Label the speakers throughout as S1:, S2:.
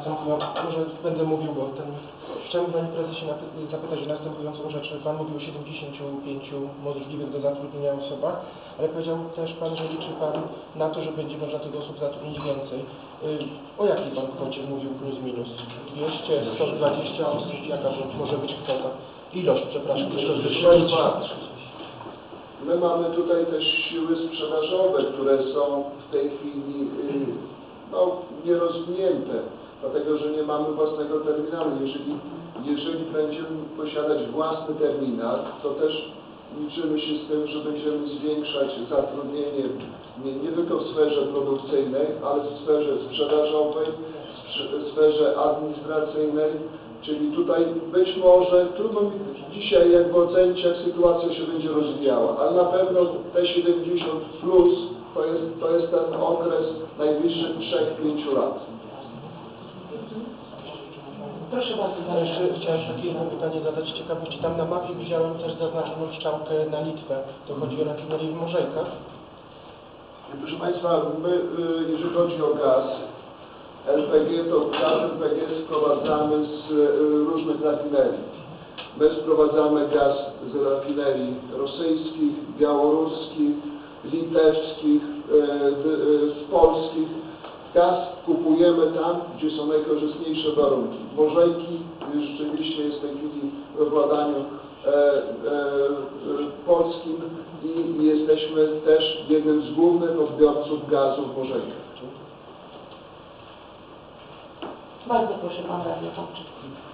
S1: może będę mówił, bo chciałbym Panie Prezesie zapytać o następującą rzecz. Pan mówił o 75 możliwych do zatrudnienia osobach, ale powiedział też Pan, że liczy Pan na to, że będzie można tych osób zatrudnić więcej. O jakiej Pan kwocie mówił plus minus? 200, 120 osób? Jaka może być kwota? Ilość, przepraszam.
S2: My mamy tutaj też siły sprzedażowe, które są w tej chwili nierozwinięte, dlatego że nie mamy własnego terminalu. Jeżeli będziemy posiadać własny terminal, to też liczymy się z tym, że będziemy zwiększać zatrudnienie nie tylko w sferze produkcyjnej, ale w sferze sprzedażowej, w sferze administracyjnej, czyli tutaj być może trudno mi dzisiaj jakby ocenić, jak sytuacja się będzie rozwijała, ale na pewno te 70 plus to jest ten okres najbliższych 3-5 lat.
S3: Proszę bardzo.
S1: Jeszcze chciałem takie jedno pytanie zadać z ciekawości. Tam na mapie widziałem też zaznaczoną strzałkę na Litwę. To chodzi o rafinerię w Morzejkach?
S2: Proszę Państwa, my, jeżeli chodzi o gaz LPG, to gaz LPG sprowadzamy z różnych rafinerii. My sprowadzamy gaz z rafinerii rosyjskich, białoruskich, litewskich, z polskich. Gaz kupujemy tam, gdzie są najkorzystniejsze warunki. Morzejki rzeczywiście jest w tej chwili we władaniu polskim i jesteśmy też jednym z głównych odbiorców gazu w Morzejkach.
S3: Bardzo proszę Pan Radny Tomczyk.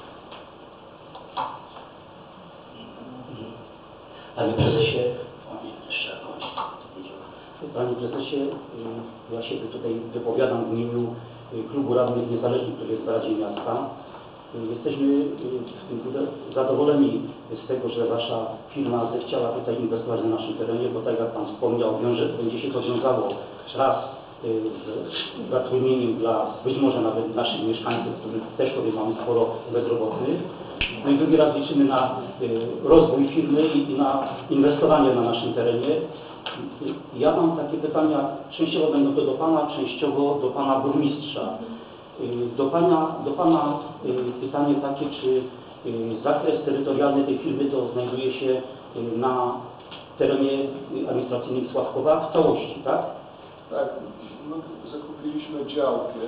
S4: Panie Prezesie, Panie Prezesie, ja się tutaj wypowiadam w imieniu Klubu Radnych Niezależnych, który jest w Radzie Miasta. Jesteśmy w tym klubie zadowoleni z tego, że Wasza firma zechciała tutaj inwestować na naszym terenie, bo tak jak Pan wspomniał, będzie się to wiązało raz z zatrudnieniem dla być może nawet naszych mieszkańców, których też tutaj mamy sporo bezrobotnych. No i drugi raz liczymy na rozwój firmy i na inwestowanie na naszym terenie. Ja mam takie pytania, częściowo będą to do Pana, częściowo do Pana Burmistrza. Do Pana pytanie takie, czy zakres terytorialny tej firmy to znajduje się na terenie administracyjnym Sławkowa w całości, tak?
S2: Tak, my zakupiliśmy działkę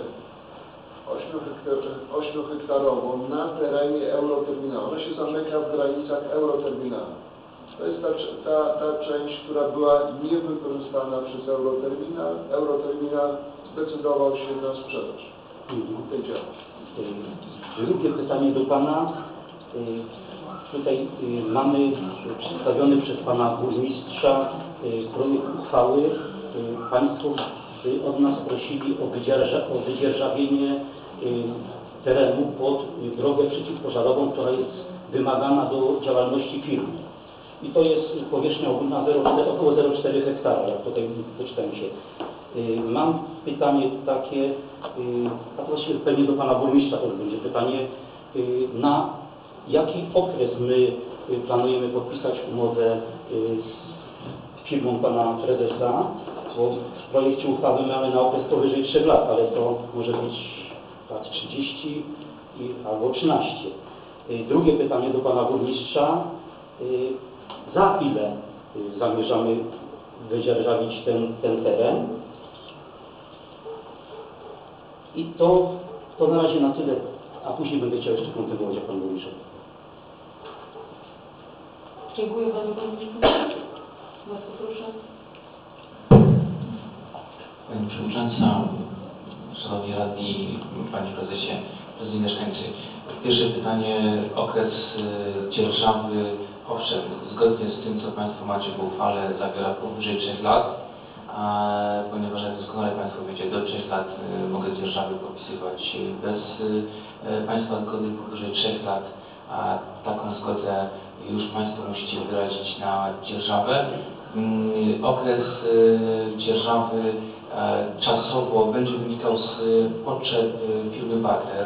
S2: 8-hektarową na terenie Euroterminalu. Ona się zamyka w granicach Euroterminalu. To jest ta część, która była niewykorzystana przez Euroterminal. Euroterminal zdecydował się na sprzedaż tej działki.
S4: Drugie pytanie do Pana. Tutaj mamy przedstawiony przez Pana Burmistrza projekt uchwały. Państwo od nas prosili o wydzierżawienie terenu pod drogę przeciwpożarową, która jest wymagana do działalności firmy. I to jest powierzchnia ogólna około 0,4 hektara, jak tutaj doczytałem się. Mam pytanie takie, a to właściwie pewnie do Pana Burmistrza to będzie pytanie, na jaki okres my planujemy podpisać umowę z firmą Pana Prezesa, bo w projekcie uchwały mamy na okres powyżej 3 lat, ale to może być lat 30 albo 13. Drugie pytanie do Pana Burmistrza. Za ile zamierzamy wydzierżawić ten teren? I to na razie na tyle, a później będę chciał jeszcze kontynuować, jak Pan Burmistrz.
S3: Dziękuję Panie Burmistrzu. Bardzo proszę.
S5: Pani Przewodnicząca, Szanowni Radni, Panie Prezesie, Drodzy Mieszkańcy. Pierwsze pytanie, okres dzierżawy, owszem, zgodnie z tym, co Państwo macie w uchwale, zawiera powyżej 3 lat, ponieważ jak doskonale Państwo wiecie, do 3 lat mogę dzierżawy podpisywać bez Państwa zgody powyżej 3 lat, a taką zgodę już Państwo musicie wyrazić na dzierżawę. Okres dzierżawy czasowo będzie wynikał z potrzeb firmy Barter.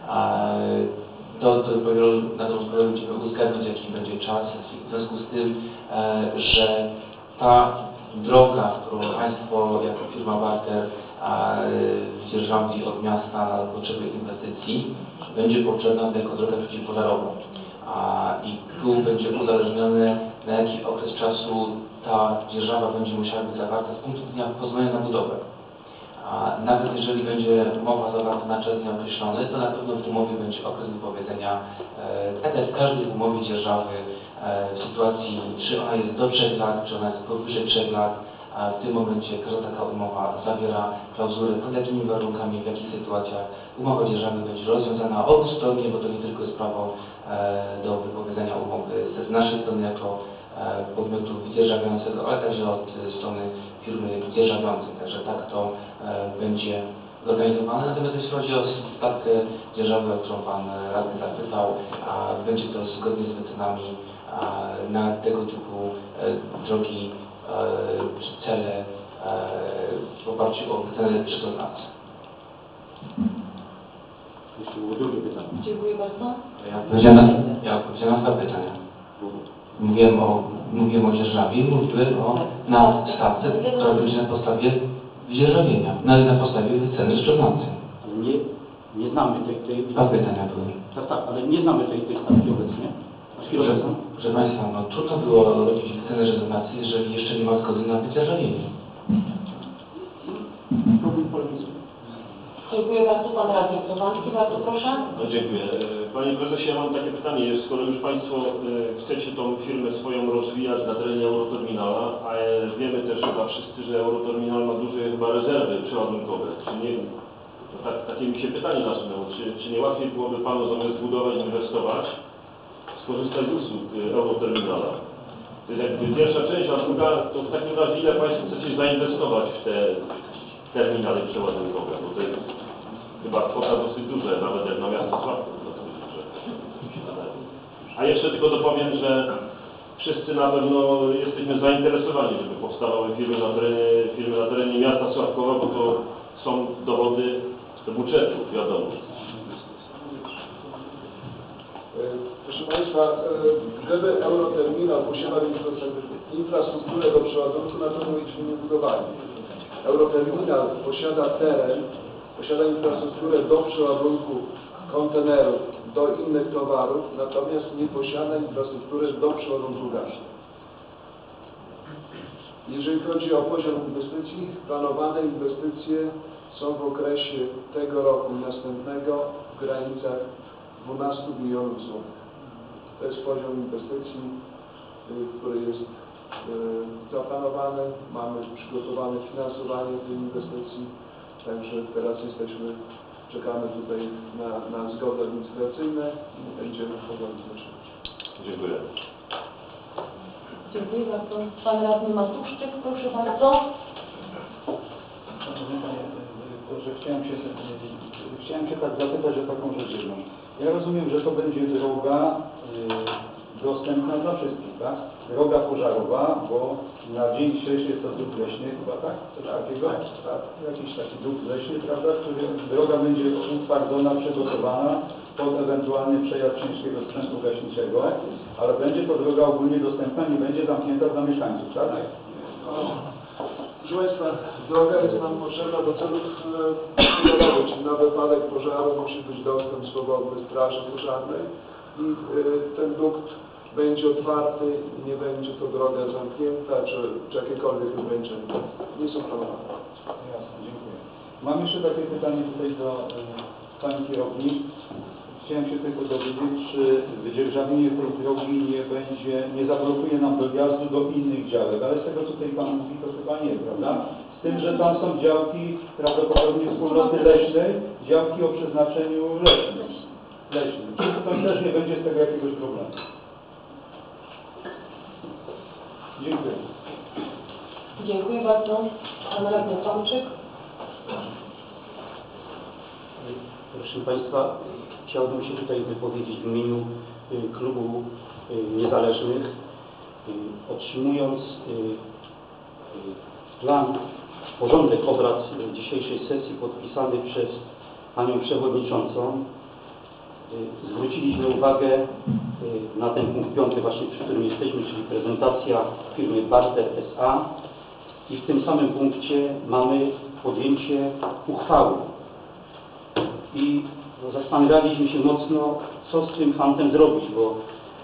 S5: Na tą sprawę będziemy uzgadniać, jaki będzie czas, w związku z tym, że ta droga, którą Państwo jako firma Barter w dzierżawi od miasta na potrzeby inwestycji będzie potrzebna jako droga przeciwpożarowa. I tu będzie uzależnione, na jaki okres czasu ta dzierżawa będzie musiała być zawarta z punktu widzenia pozwolenia na budowę. Nawet jeżeli będzie umowa zawarta na czas nieokreślony, to na pewno w umowie będzie okres wypowiedzenia, tak jak w każdej umowie dzierżawy, w sytuacji, czy ona jest do 3 lat, czy ona jest powyżej 3 lat. W tym momencie każda taka umowa zawiera klauzulę, pod jakimi warunkami, w jakich sytuacjach umowa dzierżawy będzie rozwiązana obustronnie, bo to nie tylko jest prawo do wypowiedzenia umowy z naszej strony jako podmiotu dzierżawiącego, ale także od strony firmy dzierżawiącej. Także tak to będzie zorganizowane. Natomiast jeśli chodzi o stawkę dzierżawy, o którą Pan radny zapytał, będzie to zgodnie z wycenami na tego typu drogi czy cele w oparciu o wyceny przychodzące.
S4: Jeszcze było drugie pytanie.
S3: Dziękuję bardzo.
S5: Ja odpowiedziałem na 2 pytania. Mówiłem o dzierżawie i mówiłem na stawce, która będzie na podstawie wydzierżawienia, na podstawie wyceny sprzedacy.
S4: Ale nie znamy tej
S5: 2 pytania były.
S4: Tak, ale nie znamy tej stawki obecnie.
S5: Proszę Państwa, no trudno było robić wycenę rezerwacji, jeżeli jeszcze nie ma zgody na wydzierżawienie.
S3: Dziękuję bardzo. Pan radny Sowański, bardzo proszę.
S6: No, dziękuję. Panie Prezesie, ja mam takie pytanie. Skoro już Państwo chcecie tą firmę swoją rozwijać na terenie Euroterminala, a wiemy też chyba wszyscy, że Euroterminal ma duże chyba rezerwy przeładunkowe. Czy nie, takie mi się pytanie nasunęło. Czy nie łatwiej byłoby Panu zamiast budować, inwestować, skorzystać z usług Euroterminala? To jest jakby pierwsza część, a druga, to w takim razie ile Państwo chcecie zainwestować w te terminale przeładunkowe? Bo to jest chyba kwota dosyć duża, nawet jak na miasto Sławków dosyć duże. A jeszcze tylko dopowiem, że wszyscy na pewno jesteśmy zainteresowani, żeby powstawały firmy na terenie miasta Sławkowa, bo to są dochody do budżetu, wiadomo.
S2: Proszę Państwa, gdyby Euroterminal posiadał infrastrukturę do przeładunku, na pewno byśmy nie budowali. Euroterminal posiada teren, posiada infrastrukturę do przeładunku kontenerów, do innych towarów, natomiast nie posiada infrastruktury do przeładunku gazu. Jeżeli chodzi o poziom inwestycji, planowane inwestycje są w okresie tego roku i następnego w granicach 12 milionów złotych. To jest poziom inwestycji, który jest zaplanowany. Mamy przygotowane finansowanie tej inwestycji, także teraz czekamy tutaj na zgody administracyjne i będziemy powoli zaczynać.
S6: Dziękuję.
S3: Dziękuję bardzo. Pan radny Matuszczyk, proszę bardzo.
S7: Chciałem się tak zapytać o taką rzecz jedną. Ja rozumiem, że to będzie droga dostępna dla wszystkich, tak? Droga pożarowa, bo na dzień dzisiejszy jest to dróg leśny chyba, tak? Coś takiego? Tak. Jakiś taki dróg leśny, prawda? Droga będzie utwardzona, przygotowana pod ewentualny przejazd ciężkiego sprzętu gaśniczego, ale będzie to droga ogólnie dostępna, nie będzie zamknięta dla mieszkańców, tak?
S2: Proszę Państwa, droga jest nam potrzebna do celów pożarowych, czyli na wypadek pożaru musi być dostęp swobodny straży pożarnej i ten dukt będzie otwarty i nie będzie to droga zamknięta, czy jakiekolwiek ograniczenia. Nie są planowane.
S7: Jasne, dziękuję. Mam jeszcze takie pytanie tutaj do Pani Kierownik. Chciałem się tylko dowiedzieć, czy wydzierżawienie tej drogi nie zablokuje nam dojazdu do innych działek, ale z tego, co tutaj Pan mówi, to chyba nie, prawda? Z tym, że tam są działki prawdopodobnie wspólnoty leśnej, działki o przeznaczeniu leśnym. Czy tutaj też nie będzie z tego jakiegoś problemu? Dziękuję.
S3: Dziękuję bardzo. Pan radny Tomczyk.
S4: Proszę Państwa, chciałbym się tutaj wypowiedzieć w imieniu klubu niezależnych, otrzymując plan, porządek obrad dzisiejszej sesji podpisany przez Panią Przewodniczącą. Zwróciliśmy uwagę na ten punkt 5 właśnie, przy którym jesteśmy, czyli prezentacja firmy Barter S.A. i w tym samym punkcie mamy podjęcie uchwały. I zastanawialiśmy się mocno, co z tym fantem zrobić, bo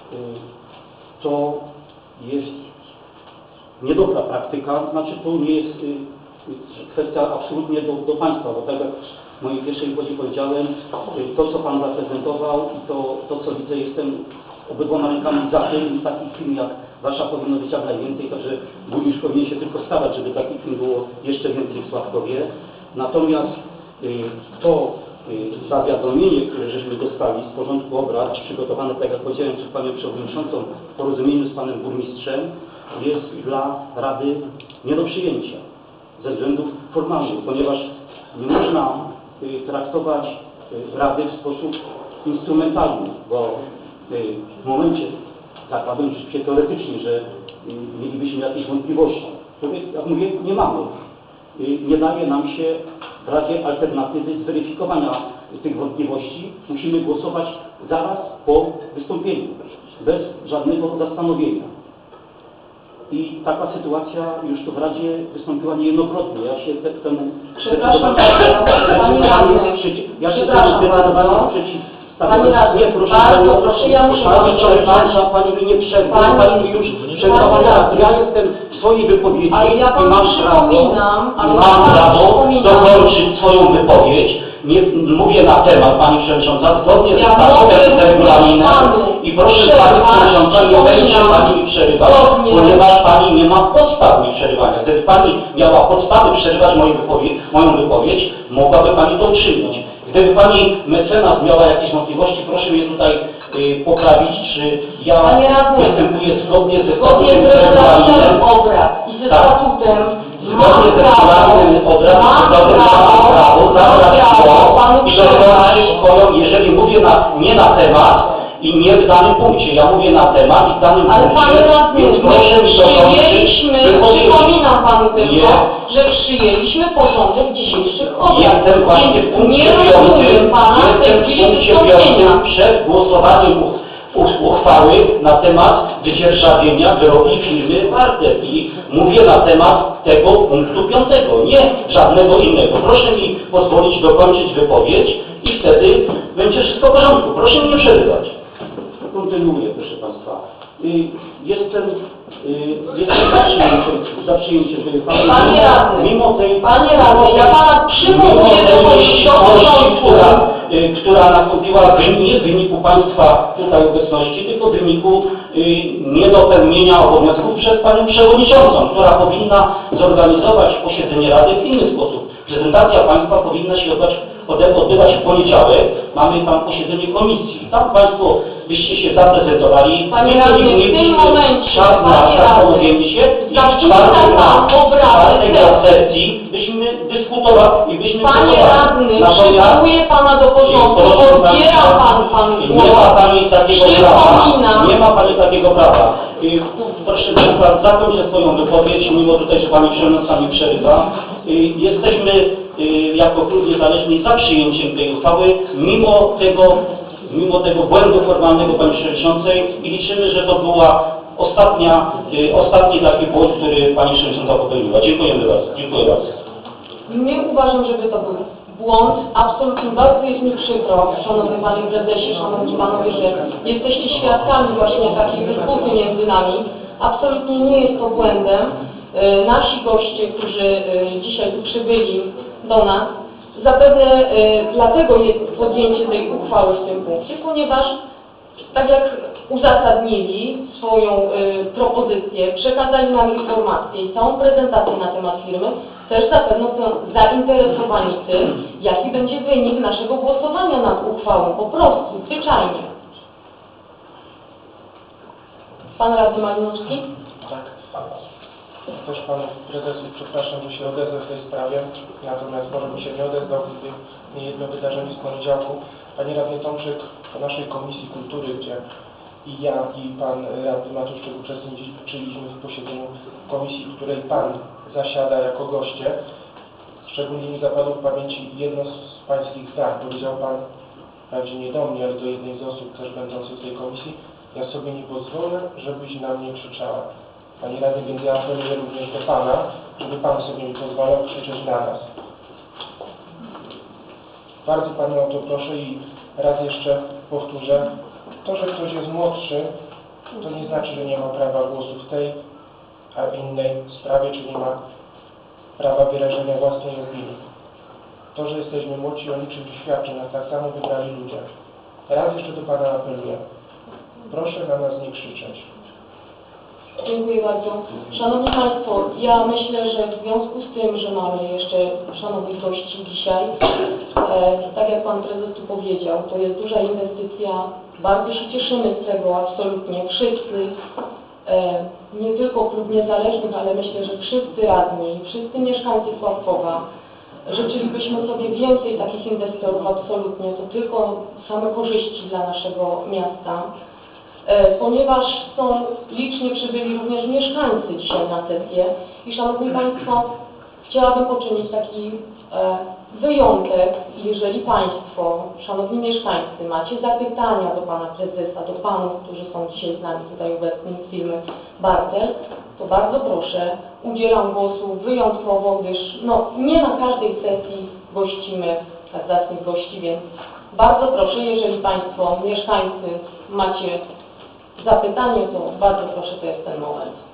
S4: to jest niedobra praktyka, znaczy to nie jest kwestia absolutnie do Państwa, bo tak jak w mojej pierwszej wypowiedzi powiedziałem, to co Pan zaprezentował i to co widzę, jestem obydwoma rękami za tym i takich firm jak Wasza powinno być jak najwięcej, także burmistrz powinien się tylko starać, żeby takich firm było jeszcze więcej w Sławkowie. Natomiast to zawiadomienie, które żeśmy dostali z porządku obrad, przygotowane, tak jak powiedziałem, przez Panią Przewodniczącą w porozumieniu z Panem Burmistrzem, jest dla Rady nie do przyjęcia ze względów formalnych, ponieważ nie można traktować Rady w sposób instrumentalny, bo w momencie, tak powiem się teoretycznie, że mielibyśmy jakieś wątpliwości, których, jak mówię, nie mamy. Nie daje nam się w Radzie alternatywy zweryfikowania tych wątpliwości. Musimy głosować zaraz po wystąpieniu, bez żadnego zastanowienia. I taka sytuacja już tu w Radzie wystąpiła niejednokrotnie. Ja się temu...
S3: Przepraszam, Panie Radny.
S4: Ja się temu zdecydowałem przeciw.
S3: Panie Radny,
S4: Nie, proszę
S3: bardzo proszę, ja muszę
S4: Pani Przewodnicząca, Pani mi nie przerwa, Pani mi już przerwała. Ja jestem w swojej wypowiedzi
S3: Ale ja
S4: i
S3: Panu
S4: mam
S3: przypominam,
S4: prawo dokończyć swoją wypowiedź. Nie mówię na temat Pani Przewodnicząca, zgodnie z statutem regulaminem i proszę Pani Przewodnicząca, nie będzie Pani mi przerywać, ponieważ Pani nie ma podstaw mi przerywania. Gdyby Pani miała podstawy przerywać moją wypowiedź, mogłaby Pani to uczynić. Gdyby Pani mecenas miała jakieś wątpliwości, proszę mnie tutaj poprawić, czy ja występuję zgodnie ze statutem regulaminem
S3: obrad i ze statutem
S4: zgodnie ze regulaminem obrad, mam prawo zabrać głos i dokończyć swoją, jeżeli mówię nie na temat i nie w danym punkcie, ja mówię na temat i w danym
S3: ale
S4: punkcie,
S3: Panie Radny,
S4: więc proszę mi dokończyć wypowiedź.
S3: Przypominam Panu tylko, że przyjęliśmy porządek dzisiejszych obrad.
S4: Jestem właśnie w punkcie
S3: Nie rozumiem
S4: piątym,
S3: Pana w tej
S4: jestem w
S3: chwili
S4: punkcie
S3: wystąpienia.
S4: piątym przed głosowaniem uchwały na temat wydzierżawienia wyrobi firmy Wartek i mówię na temat tego punktu 5, nie żadnego innego. Proszę mi pozwolić dokończyć wypowiedź i wtedy będzie wszystko w porządku. Proszę mnie nie przerywać. Kontynuuję, proszę Państwa. Jestem za przyjęciem tej uchwały.
S3: Panie Radny,
S4: Mimo tej...
S3: Panie Radny, ja Pana przywołuję do porządku.
S4: która nastąpiła nie w wyniku Państwa tutaj obecności, tylko w wyniku niedopełnienia obowiązków przez Panią Przewodniczącą, która powinna zorganizować posiedzenie Rady w inny sposób. Prezentacja Państwa powinna się odbywać w poniedziałek. Mamy tam posiedzenie komisji. Tam Państwo byście się zaprezentowali.
S3: Panie Radny, w tym momencie, Panie Radny,
S4: czwartek na sesji byśmy dyskutowali i byśmy
S3: Panie Radny, przywołuję Pana do porządku, odbiera Pan głos.
S4: Nie ma Pani takiego prawa. Nie ma Pani takiego prawa. Proszę Państwa, zakończę swoją wypowiedź, mimo tutaj, że Pani Przewodnicząca mi przerywa. Jesteśmy jako klub niezależny za przyjęciem tej uchwały, mimo tego błędu formalnego Pani Przewodniczącej i liczymy, że to była ostatni taki błąd, który Pani Przewodnicząca popełniła. Dziękujemy bardzo. Dziękuję bardzo.
S3: Nie uważam, żeby to był błąd. Absolutnie bardzo jest mi przykro, Szanowny Panie Prezesie, Szanowni Panowie, że jesteście świadkami właśnie takiej dyskusji między nami. Absolutnie nie jest to błędem. Nasi goście, którzy dzisiaj tu przybyli do nas, zapewne dlatego jest podjęcie tej uchwały w tym punkcie, ponieważ tak jak uzasadnili swoją propozycję, przekazali nam informacje i całą prezentację na temat firmy, też zapewne są zainteresowani tym, jaki będzie wynik naszego głosowania nad uchwałą, po prostu, zwyczajnie. Pan Radny Malinowski?
S1: Tak. Też Panu Prezesu przepraszam, że się odezwę w tej sprawie, natomiast może mi się nie odezwał, gdyby nie jedno wydarzenie z poniedziałku. Panie Radny Tomczyk, po naszej Komisji Kultury, gdzie i ja, i Pan Radny Matuszczyk uczestniczyliśmy w posiedzeniu komisji, w której Pan zasiada jako goście, szczególnie mi zapadło w pamięci jedno z Pańskich zdań. Powiedział Pan, wprawdzie nie do mnie, ale do jednej z osób też będących w tej komisji, ja sobie nie pozwolę, żebyś na mnie krzyczała. Panie Radny, więc ja apeluję również do Pana, żeby Pan sobie nie pozwalał krzyczeć na nas. Bardzo Pana o to proszę i raz jeszcze powtórzę, to, że ktoś jest młodszy, to nie znaczy, że nie ma prawa głosu w tej, a innej sprawie, czy nie ma prawa wyrażenia własnej opinii. To, że jesteśmy młodzi, o niczym nie świadczy, nas tak samo wybrali ludzie. Raz jeszcze do Pana apeluję. Proszę na nas nie krzyczeć.
S3: Dziękuję bardzo. Szanowni Państwo, ja myślę, że w związku z tym, że mamy jeszcze szanownych gości dzisiaj, tak jak Pan Prezes tu powiedział, to jest duża inwestycja. Bardzo się cieszymy z tego absolutnie. Wszyscy, nie tylko Klub Niezależnych, ale myślę, że wszyscy radni, wszyscy mieszkańcy Sławkowa, życzylibyśmy sobie więcej takich inwestorów absolutnie. To tylko same korzyści dla naszego miasta. Ponieważ są licznie przybyli również mieszkańcy dzisiaj na sesję i Szanowni Państwo, chciałabym poczynić taki wyjątek. Jeżeli Państwo, Szanowni mieszkańcy, macie zapytania do Pana Prezesa, do Panów, którzy są dzisiaj z nami tutaj obecni z firmy Bartel, to bardzo proszę, udzielam głosu wyjątkowo, gdyż nie na każdej sesji gościmy tak zacnych gości, więc bardzo proszę, jeżeli Państwo, mieszkańcy, macie zapytanie, to bardzo proszę, to jest ten moment.